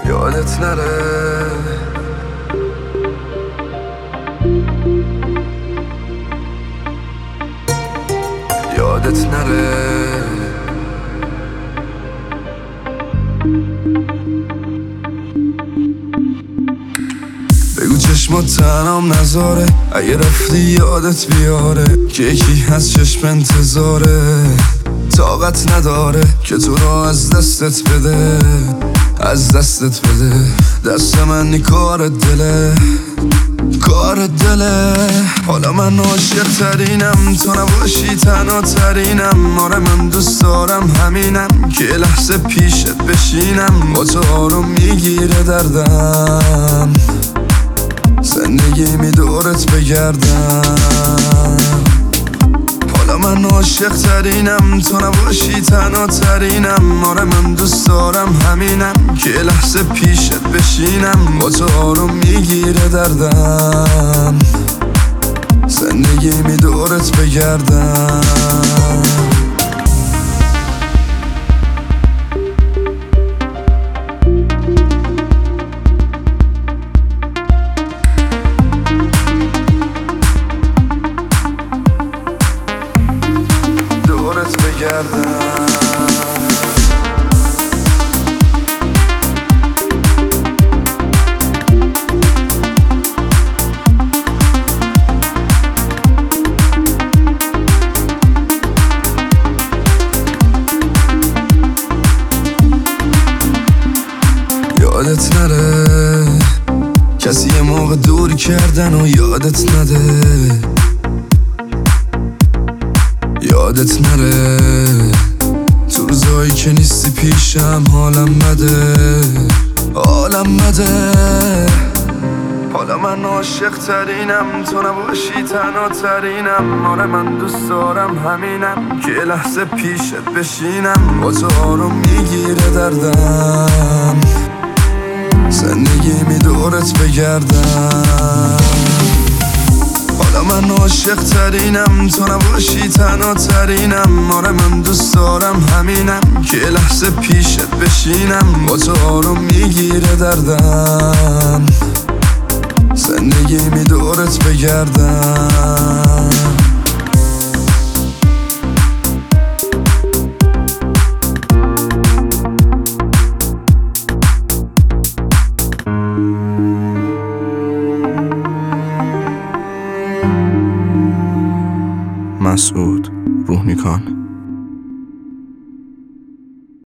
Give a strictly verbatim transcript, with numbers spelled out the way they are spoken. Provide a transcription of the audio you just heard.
یادت نره یادت نره بگو چشمات تنام نذاره، اگه رفتی یادت بیاره که یکی از چشم انتظاره، طاقت نداره که تو رو از دستت بده، از دستت بده. دست من کار دله، کار دله. حالا من عاشق ترینم، تو نباشی تنها ترینم. آره من دوست دارم همینم که یه لحظه پیشت بشینم، با تو آروم میگیره دردم، زندگی می دورت بگردم. حالا من عاشق ترینم، تو نباشی تنها ترینم. آره من دوست دارم همینم که یه لحظه پیشت بشینم، با تو آروم میگیره دردم، زندگی می دورت بگردم. یادت نره کسی یه موقع دور کردن و یادت نده، یادت نره تو روزایی که نیستی پیشم حالم بده، حالم بده. حالا من عاشق ترینم، تو نباشی تنها ترینم. آره من دوست دارم همینم که یه لحظه پیشت بشینم، با تو آروم میگیره دردم، زندگی می دورت بگردم. حالا من عاشق ترینم، تو نباشی تنها ترینم. آره من دوست دارم همینم که یه لحظه پیشت بشینم، با تو آروم میگیره دردم، زندگی می دورت بگردم.